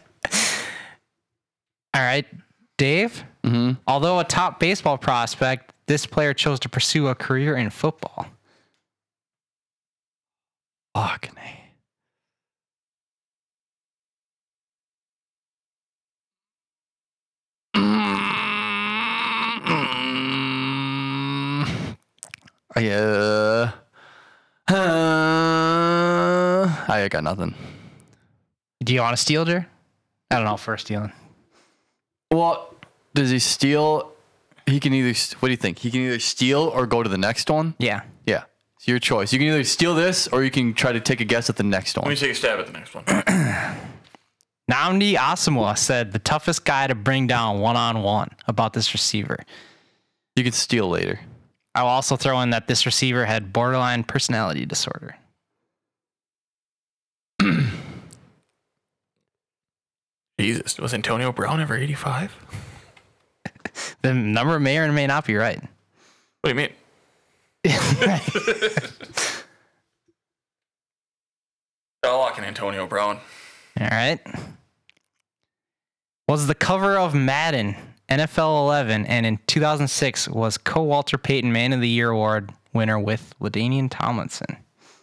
All right, Dave. Mm-hmm. Although a top baseball prospect, this player chose to pursue a career in football. Fucking A. Yeah. Uh, I got nothing. Do you want to steal, Jer? I don't know. First stealing. Well, does he steal? He can either. What do you think? He can either steal or go to the next one. Yeah. Yeah, it's your choice. You can either steal this or you can try to take a guess at the next Let me one. take a stab at the next one. Nnamdi Asomugha said the toughest guy to bring down one-on-one about this receiver. You can steal later. I'll also throw in that this receiver had borderline personality disorder. Jesus, was Antonio Brown ever eighty-five? The number may or may not be right. What do you mean? I'll lock in Antonio Brown. All right. Was the cover of Madden N F L eleven, and in two thousand six was co-Walter Payton Man of the Year award winner with LaDainian Tomlinson.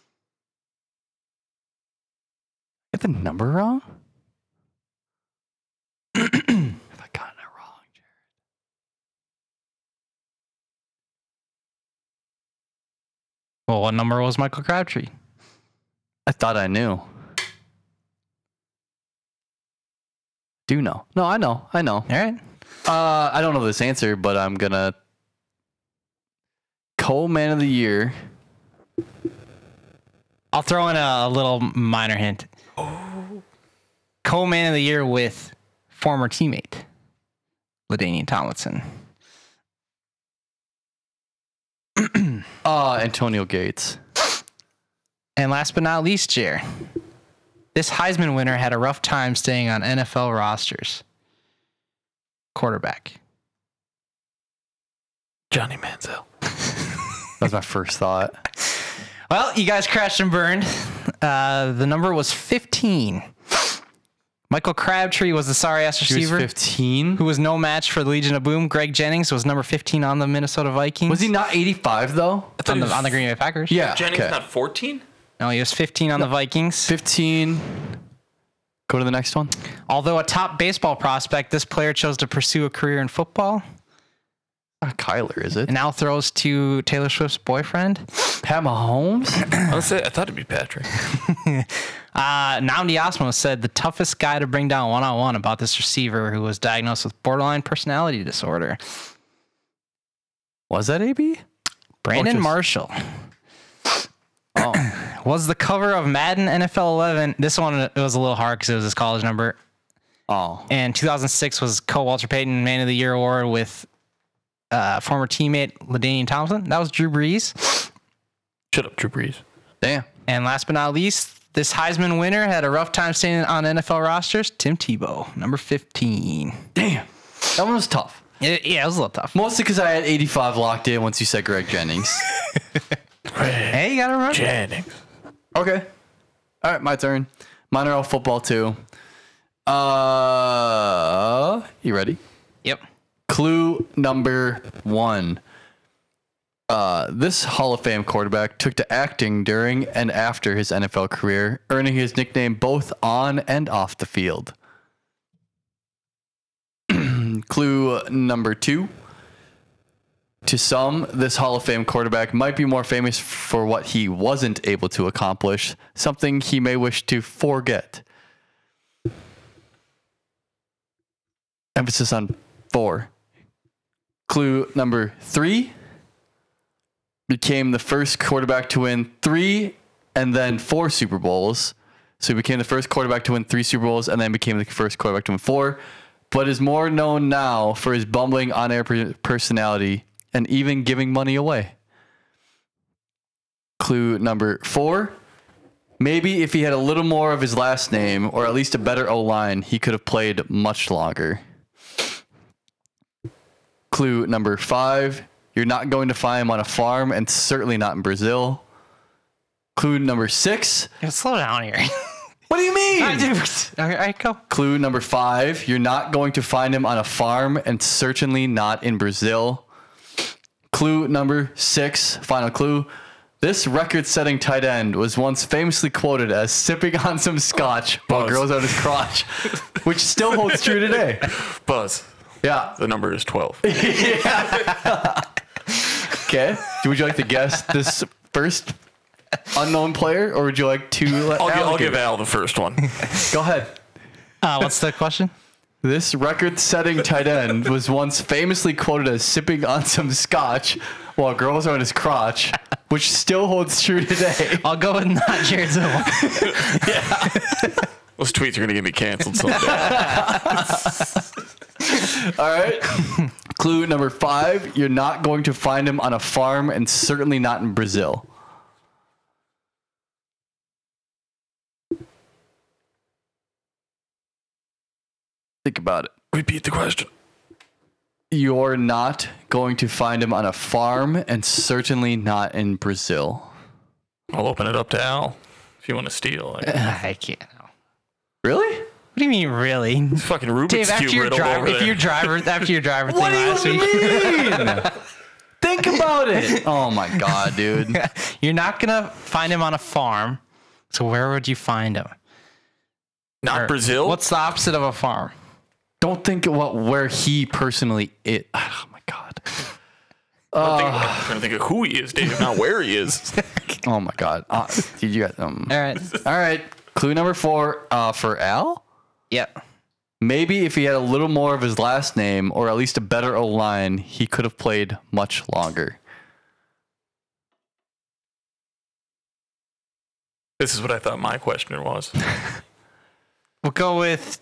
Get the number wrong? If I got it wrong, Jared. Well, what number was Michael Crabtree? I thought I knew. Do know. No, I know. I know. All right. Uh, I don't know this answer, but I'm gonna co-man of the year. I'll throw in a, a little minor hint. Co-man of the year with former teammate LaDainian Tomlinson. Uh, Antonio Gates. And last but not least, Jer. This Heisman winner had a rough time staying on N F L rosters. Quarterback. Johnny Manziel. That's my first thought. Well, you guys crashed and burned. Uh, the number was fifteen. Michael Crabtree was the sorry ass He was receiver fifteen. who was no match for the Legion of Boom. Greg Jennings was number fifteen on the Minnesota Vikings. Was he not eighty-five though? on the, on the Green Bay Packers? Yeah. Jennings okay. not fourteen? No, he was fifteen on the Vikings. fifteen. Go to the next one. Although a top baseball prospect, this player chose to pursue a career in football. Not Kyler, is it? And now throws to Taylor Swift's boyfriend. Pat Mahomes? I, was say, I thought it'd be Patrick. Uh, Nnamdi Asomugha said the toughest guy to bring down one-on-one about this receiver who was diagnosed with borderline personality disorder. Was that A B? Brandon just- Marshall Oh. was the cover of Madden N F L eleven. This one it was a little hard because it was his college number. Oh. And two thousand six was co-Walter Payton Man of the Year award with uh, former teammate LaDainian Tomlinson. That was Drew Brees. Shut up, Drew Brees. Damn. And last but not least, this Heisman winner had a rough time staying on N F L rosters. Tim Tebow, number fifteen. Damn. That one was tough. It, yeah, it was a little tough. Mostly because I had eighty-five locked in once you said Greg Jennings. Hey, you got to remember. Jennings. Okay. All right, my turn. Mine are all football too. Uh, you ready? Yep. Clue number one. Uh, this Hall of Fame quarterback took to acting during and after his N F L career, earning his nickname both on and off the field. Clue number two. To some, this Hall of Fame quarterback might be more famous for what he wasn't able to accomplish, something he may wish to forget. Emphasis on four. Clue number three. Became the first quarterback to win three and then four Super Bowls. So he became the first quarterback to win three Super Bowls and then became the first quarterback to win four, but is more known now for his bumbling on-air per- personality and even giving money away. Clue number four. Maybe if he had a little more of his last name, or at least a better O-line, he could have played much longer. Clue number five. You're not going to find him on a farm, and certainly not in Brazil. Clue number six. Yeah, slow down here. What do you mean? All right, go. Clue number five. You're not going to find him on a farm, and certainly not in Brazil. Clue number six. Final clue. This record-setting tight end was once famously quoted as sipping on some scotch while Buzz. girls on his crotch, which still holds true today. Buzz. Yeah. The number is twelve. Okay. Would you like to guess this first unknown player, or would you like to let I'll, gi- Al I'll give give it? Al the first one. Go ahead. Uh, what's the question? This record-setting tight end was once famously quoted as sipping on some scotch while girls are on his crotch, which still holds true today. I'll go with not Jared Zilla. Those tweets are going to get me canceled someday. All right. Clue number five. You're not going to find him on a farm, and certainly not in Brazil. Think about it. Repeat the question. You're not going to find him on a farm, and certainly not in Brazil. I'll open it up to Al if you want to steal. Like, I can't. Really? What do you mean, really? fucking Rubik's Dave, after Cube your riddle driver, over if there. your driver, after your driver thing What do last you week, mean? Think about it. Oh my god, dude. you're not gonna find him on a farm. So where would you find him? Not Or Brazil? What's the opposite of a farm? Don't think about where he personally is. Oh my god. I'm, thinking, I'm trying to think of who he is, Dave, not where he is. Oh my god. Uh, did you got um? All right. All right. Clue number four. Uh, for Al. Yep. Maybe if he had a little more of his last name, or at least a better O line, he could have played much longer. This is what I thought my question was. We'll go with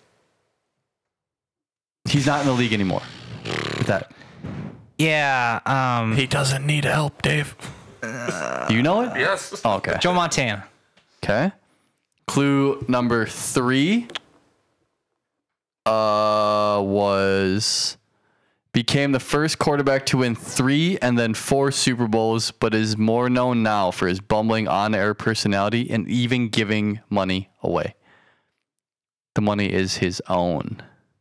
He's not in the league anymore. With that. yeah. Um, He doesn't need help, Dave. Do you know it? Yes. Oh, okay. Joe Montana. Okay. Clue number three uh, was became the first quarterback to win three and then four Super Bowls, but is more known now for his bumbling on-air personality and even giving money away. The money is his own.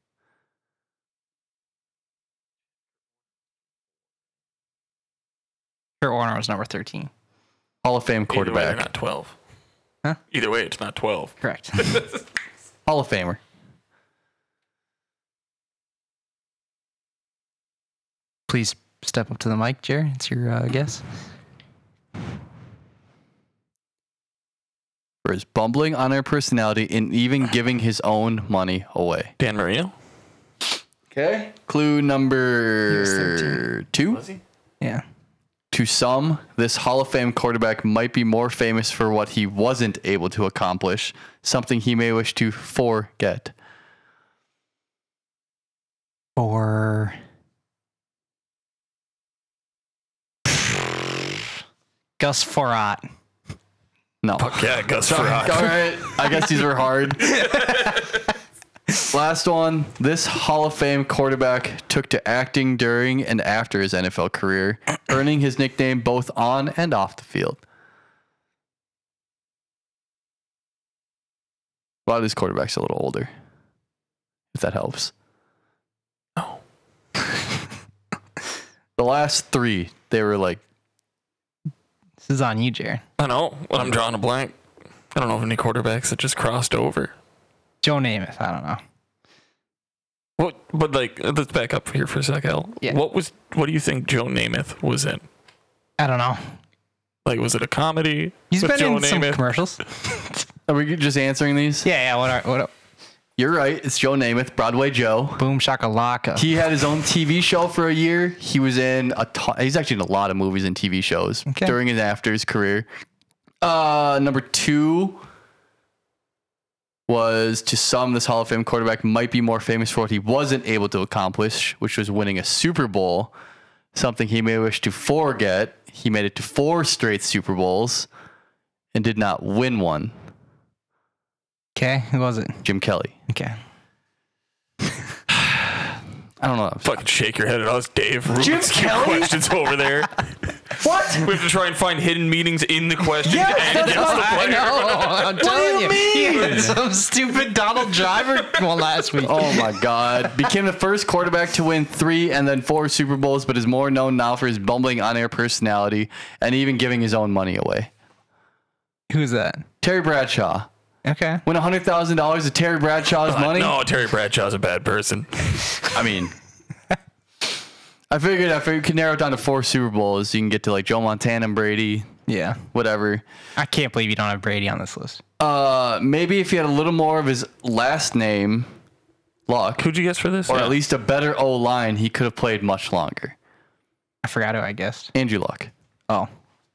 Kurt Warner was number thirteen. Hall of Fame Either way, they're quarterback. not twelve. Huh? Either way, it's not twelve. Correct. Hall of Famer. Please step up to the mic, Jerry. It's your uh, guess. For his bumbling on-air personality and even giving his own money away. Dan Marino? Okay. Clue number two. Yeah. To some, this Hall of Fame quarterback might be more famous for what he wasn't able to accomplish, something he may wish to forget. Or Gus Frerotte. No. Fuck yeah, Gus All Frerotte. right. I guess these were hard. Last one. This Hall of Fame quarterback took to acting during and after his N F L career, earning his nickname both on and off the field. A lot of these quarterbacks are a little older, if that helps. No. The last three, they were like, This is on you, Jerry. I know, but I'm drawing a blank. I don't know of any quarterbacks that just crossed over. Joe Namath. I don't know. What? But like, let's back up here for a sec, Al. Yeah. What was? What do you think Joe Namath was in? I don't know. Like, was it a comedy? He's with been Joe in some Namath? commercials. Are we just answering these? Yeah, yeah. What are, what are, You're right. It's Joe Namath, Broadway Joe. Boom shakalaka. He had his own T V show for a year. He was in a ton, he's actually in a lot of movies and T V shows Okay. during and after his career. Uh, number two was, to some, this Hall of Fame quarterback might be more famous for what he wasn't able to accomplish, which was winning a Super Bowl, something he may wish to forget. He made it to four straight Super Bowls and did not win one. Okay, who was it? Jim Kelly. Okay. I don't know. Fucking shake your head at us, Dave. Jim Ruben's Kelly? questions over there. What? We have to try and find hidden meanings in the question. Yes, and that's guess the what I player. I'm What do telling you you. mean? He had some stupid Donald Driver one last week. Oh my God. Became the first quarterback to win three and then four Super Bowls, but is more known now for his bumbling on-air personality and even giving his own money away. Who's that? Terry Bradshaw. Okay. Win one hundred thousand dollars of Terry Bradshaw's money? No, Terry Bradshaw's a bad person. I mean, I figured if we could narrow it down to four Super Bowls, you can get to like Joe Montana and Brady, Yeah. whatever. I can't believe you don't have Brady on this list. Uh, maybe if he had a little more of his last name, Luck, Who'd you guess for this? or Yeah. at least a better O-line, he could have played much longer. I forgot who I guessed. Andrew Luck. Oh.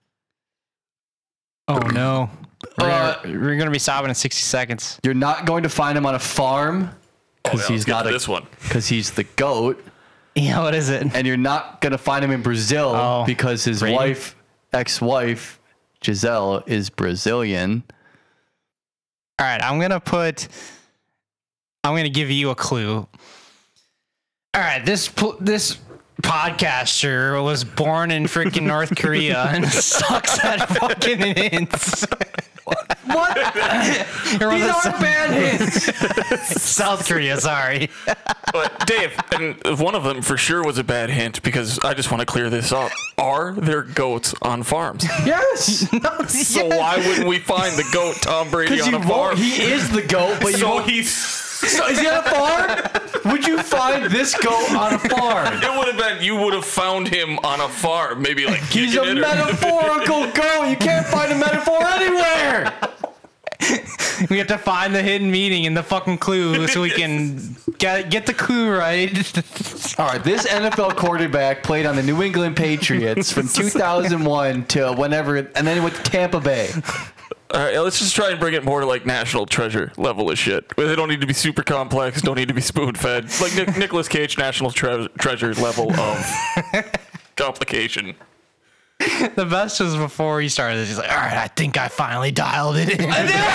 Oh no. We're, Uh, gonna, we're gonna be stopping in sixty seconds. You're not going to find him on a farm Oh, because yeah, he's let's get not to a, this one. because he's the GOAT, Yeah, what is it? and you're not going to find him in Brazil Oh, because his Brady? wife, ex-wife, Giselle, is Brazilian. All right, I'm gonna put. I'm gonna give you a clue. All right, this pl- this podcaster was born in freaking North Korea and sucks at fucking hints. What? These aren't bad hints. South Korea, sorry. But Dave, and one of them for sure was a bad hint because I just want to clear this up. Are there goats on farms? Yes. So why wouldn't we find the goat Tom Brady Because on you a farm? won't. He is the GOAT, but you so won't. he's. So is he on a farm? Would you find this GOAT on a farm? It would have been you would have found him on a farm, maybe like He's kicking a it or- metaphorical GOAT. You can't find a metaphor anywhere. We have to find the hidden meaning in the fucking clue so we can get get the clue right. All right, this N F L quarterback played on the New England Patriots from two thousand one to whenever, and then he went to Tampa Bay. All right, let's just try and bring it more to like National Treasure level of shit. They don't need to be super complex. Don't need to be spoon fed. Like Nic- Nicolas Cage National Tre- Treasure level of complication. The best was before he started this. He's like, all right, I think I finally dialed it in.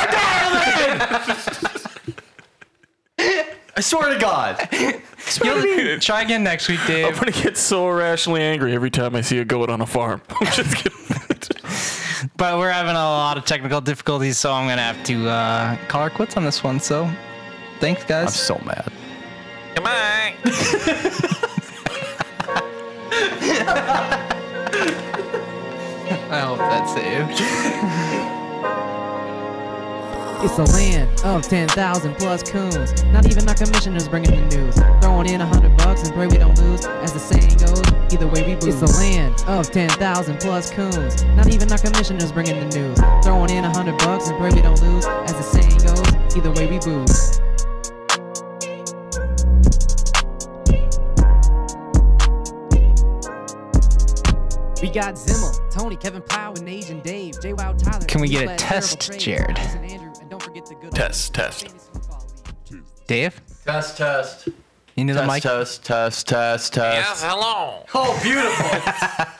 I swear to God. You'll- try again next week, I'm Dave. gonna get so irrationally angry every time I see a goat on a farm. I'm just kidding. But we're having a lot of technical difficulties, so I'm going to have to uh, call our quits on this one. So thanks, I'm guys. so mad. Goodbye. I hope that's saved. It's the land of ten thousand plus coons. Not even our commissioners bringing the news. Throwing in a hundred bucks and pray we don't lose. As the saying goes, either way we booze. It's the land of ten thousand plus coons. Not even our commissioners bringing the news. Throwing in a hundred bucks and pray we don't lose. As the saying goes, either way we booze. We got Zimmel, Tony, Kevin Powell, and Asian Dave, J. Wow, Tyler. Can we get a Flat, test, Terrible, Jared? Trey, Andrew, and don't forget the good Test, test. Dave, Test, test. into the Test, mic. test, test, test, test. hello. Oh, beautiful.